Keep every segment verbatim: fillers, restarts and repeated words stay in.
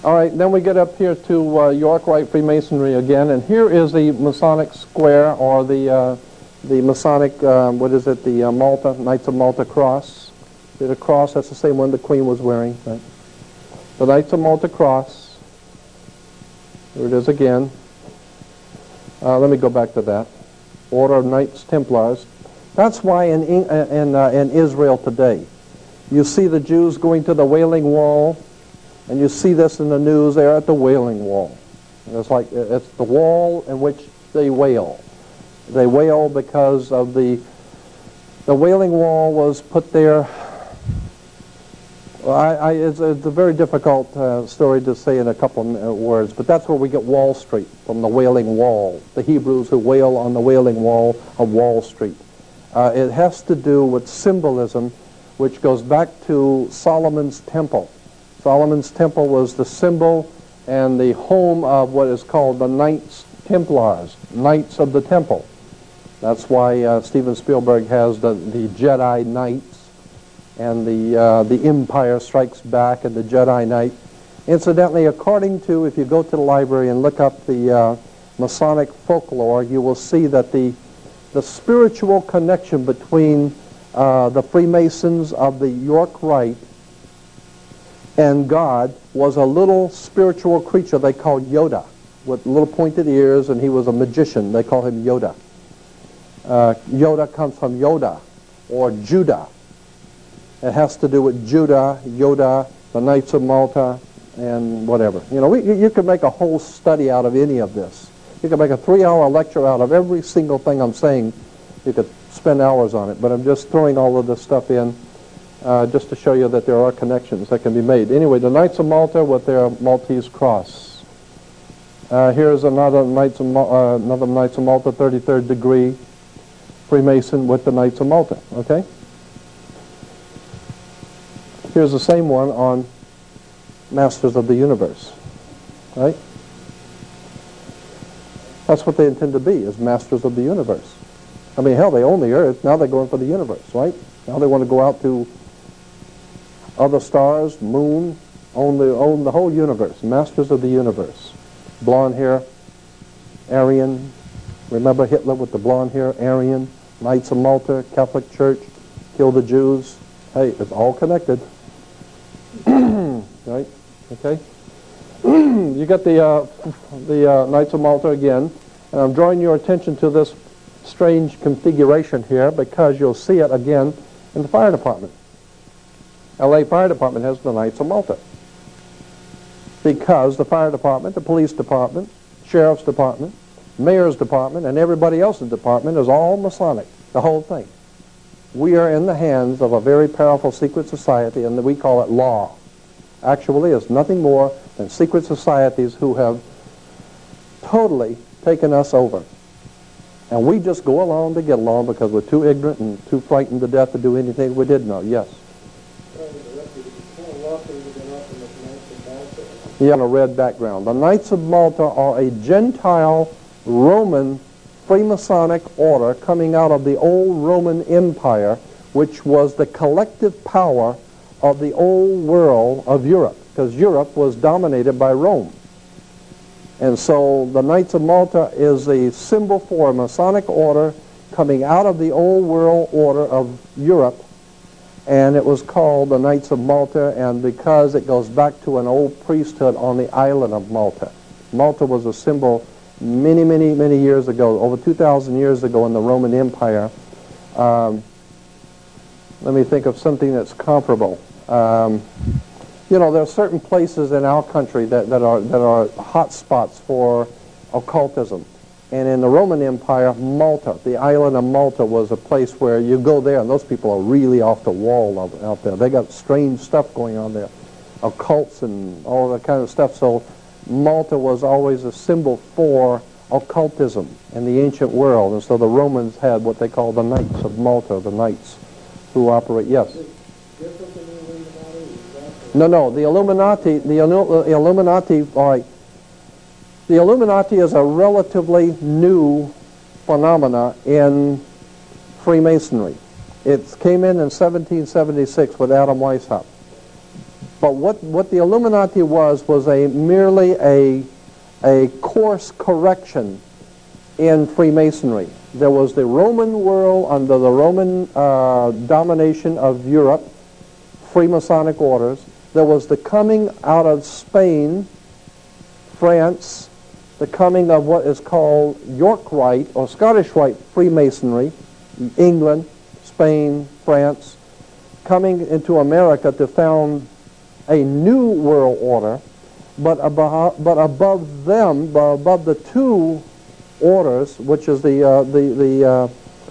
All right, then we get up here to uh, York Rite Freemasonry again, and here is the Masonic square, or the uh, the Masonic, uh, what is it, the uh, Malta, Knights of Malta cross. See the cross, that's the same one the Queen was wearing. Right? The Knights of Malta cross. Here it is again. Uh, let me go back to that. Order of Knights Templars. That's why in, in, uh, in Israel today, you see the Jews going to the Wailing Wall, and you see this in the news. They're at the Wailing Wall. It's like it's the wall in which they wail. They wail because of the the Wailing Wall was put there. Well, I, I, it's, it's a very difficult uh, story to say in a couple of uh, words, but that's where we get Wall Street, from the Wailing Wall. The Hebrews who wail on the Wailing Wall of Wall Street. Uh, it has to do with symbolism, which goes back to Solomon's Temple. Solomon's Temple was the symbol and the home of what is called the Knights Templars, Knights of the Temple. That's why uh, Steven Spielberg has the, the Jedi Knights, and the, uh, the Empire Strikes Back and the Jedi Knight. Incidentally, according to, if you go to the library and look up the uh, Masonic folklore, you will see that the, the spiritual connection between uh, the Freemasons of the York Rite and God was a little spiritual creature they called Yoda, with little pointed ears, and he was a magician. They call him Yoda. Uh, Yoda comes from Yoda, or Judah. It has to do with Judah, Yoda, the Knights of Malta, and whatever. You know, we, you could make a whole study out of any of this. You could make a three-hour lecture out of every single thing I'm saying. You could spend hours on it, but I'm just throwing all of this stuff in Uh, just to show you that there are connections that can be made. Anyway, the Knights of Malta with their Maltese cross. Uh, here's another Knights of Mal uh, another Knights of Malta, thirty-third degree Freemason with the Knights of Malta. Okay. Here's the same one on Masters of the Universe. Right. That's what they intend to be, is Masters of the Universe. I mean, hell, they own the Earth. Now they're going for the universe, right? Now they want to go out to other stars, moon, own the, own the whole universe, Masters of the Universe. Blonde hair, Aryan. Remember Hitler with the blonde hair, Aryan, Knights of Malta, Catholic Church, kill the Jews. Hey, it's all connected. Right? Okay? You got the, uh, the uh, Knights of Malta again, and I'm drawing your attention to this strange configuration here because you'll see it again in the fire department. L A Fire Department has the Knights of Malta because the fire department, the police department, sheriff's department, mayor's department, and everybody else's department is all Masonic, the whole thing. We are in the hands of a very powerful secret society, and we call it law. Actually, it's nothing more than secret societies who have totally taken us over. And we just go along to get along because we're too ignorant and too frightened to death to do anything we did know. Yes? Yeah, on a red background. The Knights of Malta are a Gentile Roman Freemasonic order coming out of the old Roman Empire, which was the collective power of the old world of Europe, because Europe was dominated by Rome. And so the Knights of Malta is a symbol for a Masonic order coming out of the old world order of Europe, and it was called the Knights of Malta, and because it goes back to an old priesthood on the island of Malta. Malta was a symbol many, many, many years ago, over two thousand years ago in the Roman Empire. Um, let me think of something that's comparable. Um, You know, there are certain places in our country that, that are that are hot spots for occultism. And in the Roman Empire, Malta, the island of Malta, was a place where you go there and those people are really off the wall of, out there. They got strange stuff going on there, occults and all that kind of stuff. So Malta was always a symbol for occultism in the ancient world. And so the Romans had what they call the Knights of Malta, the Knights who operate, yes. No, no, the Illuminati, the Illuminati, all right, the Illuminati is a relatively new phenomena in Freemasonry. It came in in seventeen seventy-six with Adam Weishaupt. But what, what the Illuminati was was a merely a, a course correction in Freemasonry. There was the Roman world under the Roman uh, domination of Europe, Freemasonic orders. There was the coming out of Spain, France, the coming of what is called York Rite or Scottish Rite Freemasonry, England, Spain, France, coming into America to found a new world order, but above, but above them, above the two orders, which is the uh, the the uh,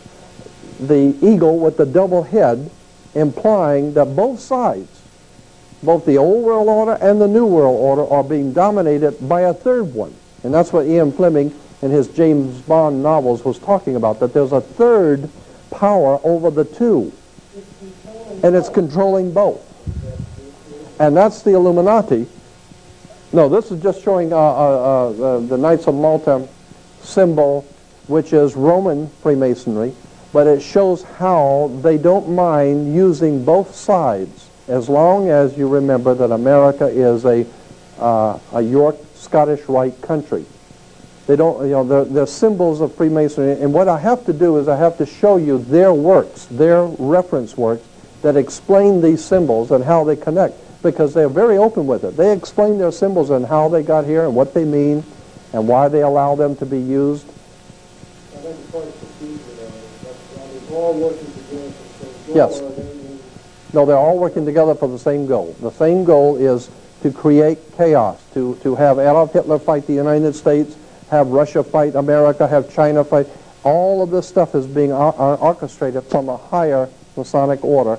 the eagle with the double head, implying that both sides, both the old world order and the new world order, are being dominated by a third one. And that's what Ian Fleming in his James Bond novels was talking about, that there's a third power over the two, and it's controlling both. And that's the Illuminati. No, this is just showing uh, uh, uh, the Knights of Malta symbol, which is Roman Freemasonry, but it shows how they don't mind using both sides, as long as you remember that America is a, uh, a York Scottish Rite country. They don't, you know, they're, they're symbols of Freemasonry, and what I have to do is I have to show you their works, their reference works, that explain these symbols and how they connect, because they're very open with it. They explain their symbols and how they got here and what they mean and why they allow them to be used. I think it's quite procedure, though. They're all working together for the same goal. Yes. No, they're all working together for the same goal. The same goal is to create chaos, to, to have Adolf Hitler fight the United States, have Russia fight America, have China fight. All of this stuff is being or orchestrated from a higher Masonic order.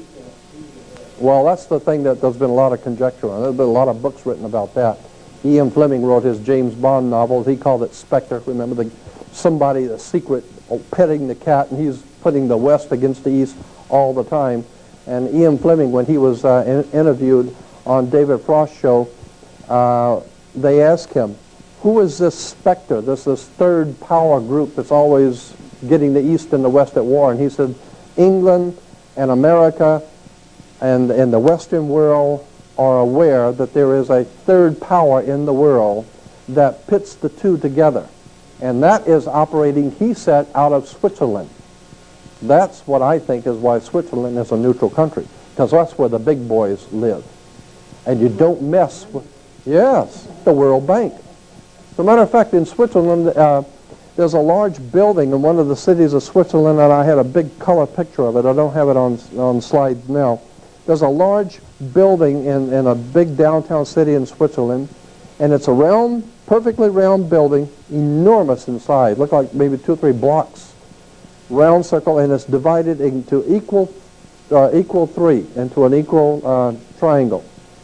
Well, that's the thing that there's been a lot of conjecture on. There's been a lot of books written about that. Ian Fleming wrote his James Bond novels. He called it Spectre. Remember, the somebody, the secret, petting the cat, and he's putting the West against the East all the time. And Ian Fleming, when he was uh, in interviewed on David Frost's show, uh, they asked him, who is this Spectre, this, this third power group that's always getting the East and the West at war? And he said, England and America and, and the Western world are aware that there is a third power in the world that pits the two together. And that is operating, he said, out of Switzerland. That's what I think is why Switzerland is a neutral country, because that's where the big boys live. And you don't mess with, yes, the World Bank. As a matter of fact, in Switzerland, uh, there's a large building in one of the cities of Switzerland, and I had a big color picture of it. I don't have it on, on slides now. There's a large building in, in a big downtown city in Switzerland, and it's a round, perfectly round building, enormous in size, look like maybe two or three blocks, round circle, and it's divided into equal, uh, equal three, into an equal uh, triangle.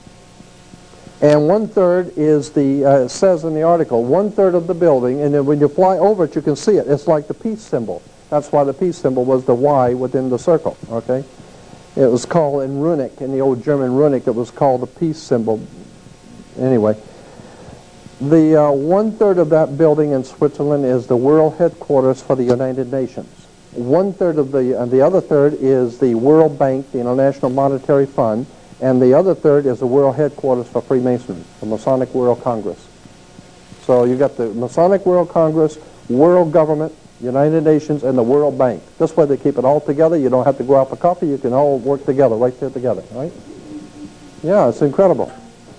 And one-third is the, uh, it says in the article, one-third of the building, and then when you fly over it, you can see it. It's like the peace symbol. That's why the peace symbol was the Y within the circle, okay? It was called in runic, in the old German runic, it was called the peace symbol. Anyway, the uh, one-third of that building in Switzerland is the world headquarters for the United Nations. One-third of the, uh, the other third is the World Bank, the International Monetary Fund, and the other third is the world headquarters for Freemasonry, the Masonic World Congress. So you got the Masonic World Congress, World Government, United Nations, and the World Bank. This way they keep it all together. You don't have to go out for coffee. You can all work together, right there together, right? Yeah, it's incredible.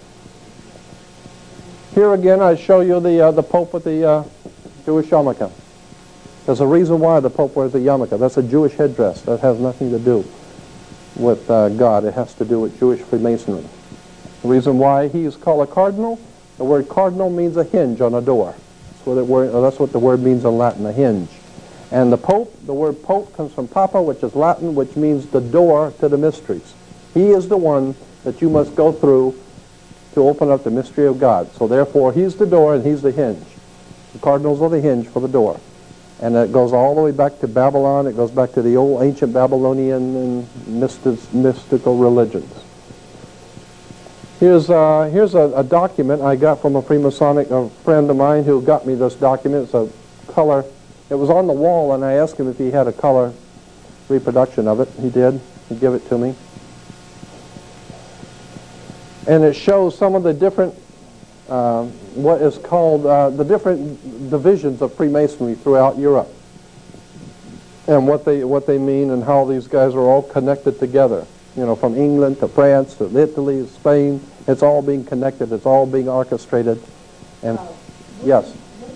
Here again, I show you the, uh, the Pope with the uh, Jewish yarmulke. There's a reason why the Pope wears a yarmulke. That's a Jewish headdress. That has nothing to do with uh, God. It has to do with Jewish Freemasonry. The reason why he is called a cardinal, the word cardinal means a hinge on a door. That's what, it word, that's what the word means in Latin, a hinge. And the Pope, the word Pope comes from Papa, which is Latin, which means the door to the mysteries. He is the one that you must go through to open up the mystery of God. So therefore, he's the door and he's the hinge. The cardinals are the hinge for the door. And it goes all the way back to Babylon. It goes back to the old ancient Babylonian and mystic, mystical religions. Here's, uh, here's a, a document I got from a Freemasonic a friend of mine who got me this document. It's a color. It was on the wall, and I asked him if he had a color reproduction of it. He did. He gave it to me. And it shows some of the different, uh, what is called, uh, the different divisions of Freemasonry throughout Europe. And what they, what they mean and how these guys are all connected together. You know, from England to France to Italy, Spain, it's all being connected, it's all being orchestrated. And, yes?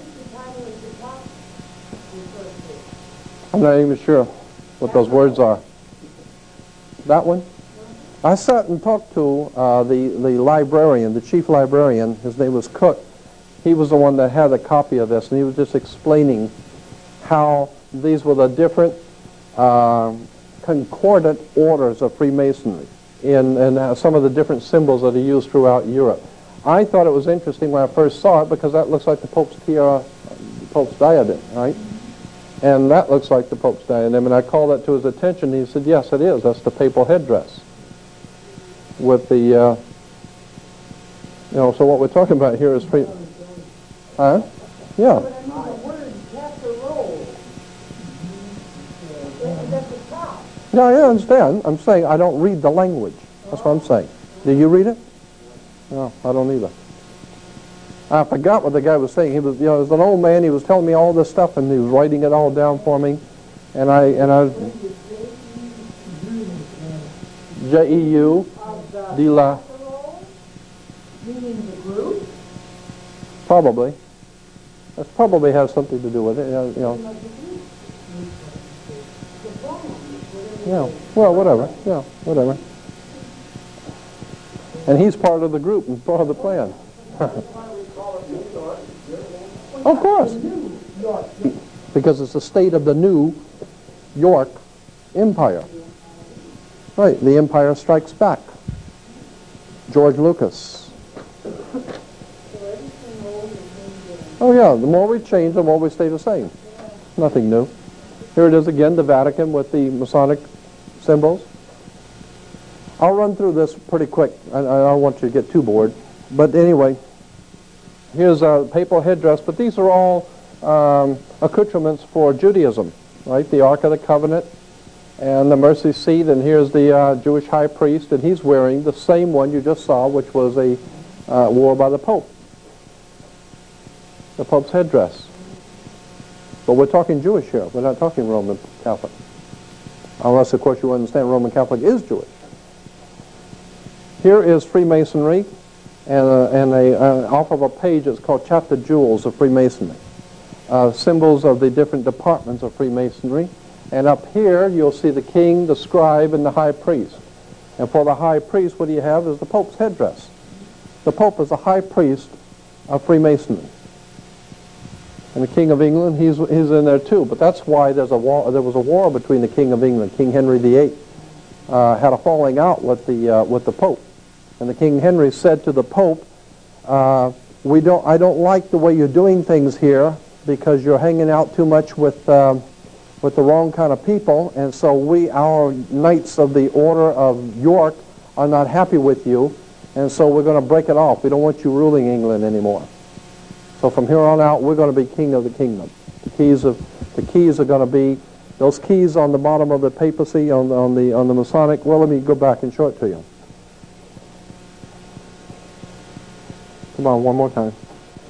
I'm not even sure what those words are. That one? I sat and talked to uh, the, the librarian, the chief librarian. His name was Cook. He was the one that had a copy of this, and he was just explaining how these were the different uh, concordant orders of Freemasonry in, in uh, some of the different symbols that are used throughout Europe. I thought it was interesting when I first saw it because that looks like the Pope's tiara, the Pope's diadem, right? And that looks like the Pope's diadem, and I called that to his attention, and he said, yes, it is. That's the papal headdress. With the, uh, you know, so what we're talking about here is free. Huh? Yeah. But I mean, the word casserole, that's the top. Yeah, I understand. I'm saying I don't read the language. That's what I'm saying. Do you read it? No, I don't either. I forgot what the guy was saying. He was, you know, he was an old man. He was telling me all this stuff, and he was writing it all down for me. And I, and I, J E U, D la. Meaning the group? Probably. That probably has something to do with it. You know. You know. Yeah. Well, whatever. Yeah, whatever. And he's part of the group and part of the plan. Of course. Because it's the state of the new York Empire. Right, the Empire Strikes Back. George Lucas. Oh yeah, the more we change, the more we stay the same. Nothing new. Here it is again, the Vatican with the Masonic symbols. I'll run through this pretty quick. I, I don't want you to get too bored. But anyway, here's a papal headdress, but these are all um, accoutrements for Judaism, right? The Ark of the Covenant and the mercy seat, and here's the uh, Jewish high priest, and he's wearing the same one you just saw, which was a uh, wore by the Pope. The Pope's headdress. But we're talking Jewish here. We're not talking Roman Catholic. Unless, of course, you understand Roman Catholic is Jewish. Here is Freemasonry, and, uh, and a, uh, off of a page it's called Chapter Jewels of Freemasonry. Uh, symbols of the different departments of Freemasonry. And up here you'll see the king, the scribe, and the high priest. And for the high priest, what do you have is the Pope's headdress. The Pope is the high priest of Freemasonry. And the King of England, he's, he's in there too. But that's why there's a war, there was a war between the King of England, King Henry the Eighth, uh, had a falling out with the, uh, with the Pope. And the King Henry said to the Pope, uh, we don't, I don't like the way you're doing things here because you're hanging out too much with, uh, with the wrong kind of people, and so we, our Knights of the Order of York, are not happy with you, and so we're going to break it off. We don't want you ruling England anymore. So from here on out, we're going to be king of the kingdom. The keys of the keys are going to be those keys on the bottom of the papacy, on the, on the on the Masonic. Well, let me go back and show it to you. Come on, one more time.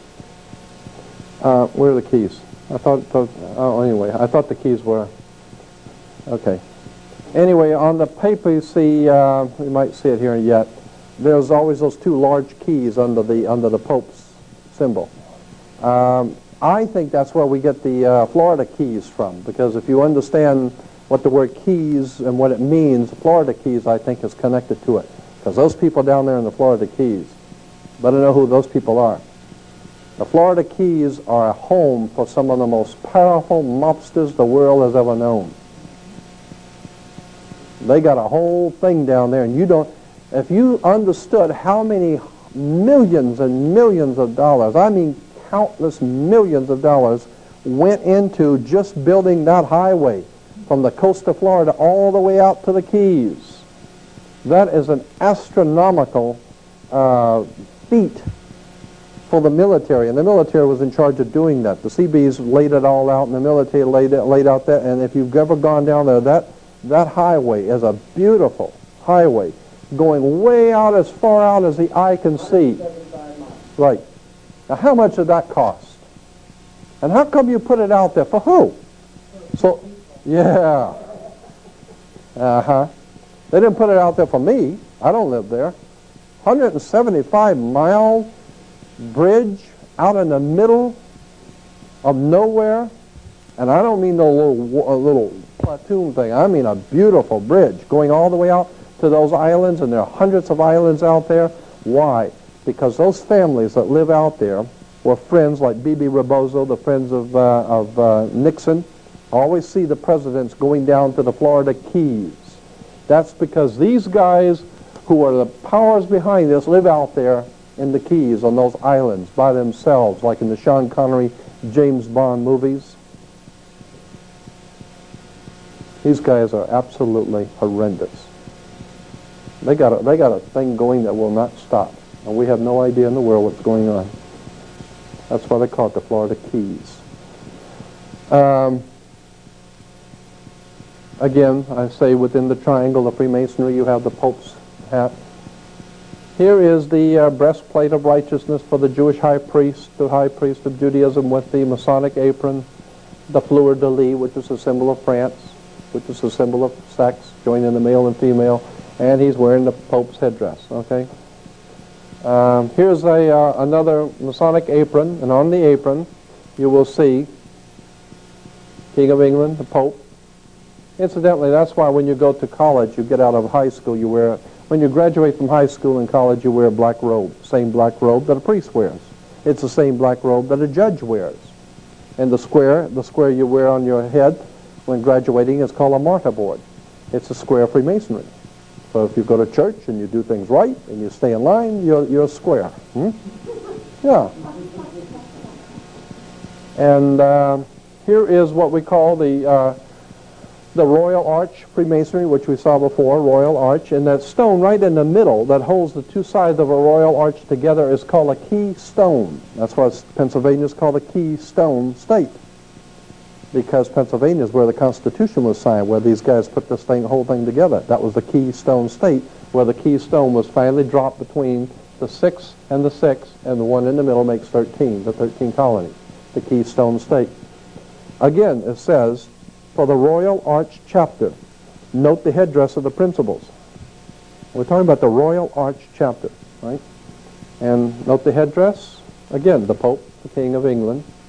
Uh, where are the keys? I thought, thought, oh, anyway, I thought the keys were, okay. Anyway, on the papacy, uh, you might see it here yet, there's always those two large keys under the, under the Pope's symbol. Um, I think that's where we get the uh, Florida keys from, because if you understand what the word keys and what it means, the Florida keys, I think, is connected to it. Because those people down there in the Florida Keys, better know who those people are. The Florida Keys are a home for some of the most powerful mobsters the world has ever known. They got a whole thing down there, and you don't, if you understood how many millions and millions of dollars, I mean countless millions of dollars, went into just building that highway from the coast of Florida all the way out to the Keys. That is an astronomical uh, feat for the military, and the military was in charge of doing that. The C Bs laid it all out, and the military laid it, laid out that. And if you've ever gone down there, that that highway is a beautiful highway going way out, as far out as the eye can see. seventy-five miles. Right. Now, how much did that cost? And how come you put it out there? For who? So, yeah. Uh-huh. They didn't put it out there for me. I don't live there. one hundred seventy-five mile bridge out in the middle of nowhere. And I don't mean no little, a little platoon thing. I mean a beautiful bridge going all the way out to those islands, and there are hundreds of islands out there. Why? Because those families that live out there were friends like Bebe Rebozo, the friends of, uh, of uh, Nixon. Always see the presidents going down to the Florida Keys. That's because these guys who are the powers behind this live out there in the Keys on those islands by themselves, like in the Sean Connery, James Bond movies. These guys are absolutely horrendous. They got a, they got a thing going that will not stop, and we have no idea in the world what's going on. That's why they call it the Florida Keys. Um, again, I say within the triangle of Freemasonry, you have the Pope's hat. Here is the uh, breastplate of righteousness for the Jewish high priest, the high priest of Judaism, with the Masonic apron, the fleur de lis, which is a symbol of France, which is a symbol of sex, joining the male and female, and he's wearing the Pope's headdress. Okay. Um, here's a uh, another Masonic apron, and on the apron you will see King of England, the Pope. Incidentally, that's why when you go to college, you get out of high school, you wear, when you graduate from high school and college, you wear a black robe, same black robe that a priest wears. It's the same black robe that a judge wears. And the square, the square you wear on your head when graduating is called a martyr board. It's a square of Freemasonry. So if you go to church and you do things right and you stay in line, you're, you're a square. Hmm? Yeah. And uh, here is what we call the uh, the Royal Arch Freemasonry, which we saw before, Royal Arch. And that stone right in the middle that holds the two sides of a Royal Arch together is called a keystone. That's why Pennsylvania is called a keystone state, because Pennsylvania is where the Constitution was signed, where these guys put this thing, whole thing together. That was the Keystone State, where the keystone was finally dropped between the six and the six, and the one in the middle makes thirteen, the thirteen colonies, the Keystone State. Again, it says, for the Royal Arch Chapter, note the headdress of the principals. We're talking about the Royal Arch Chapter, right? And note the headdress, again, the Pope, the King of England,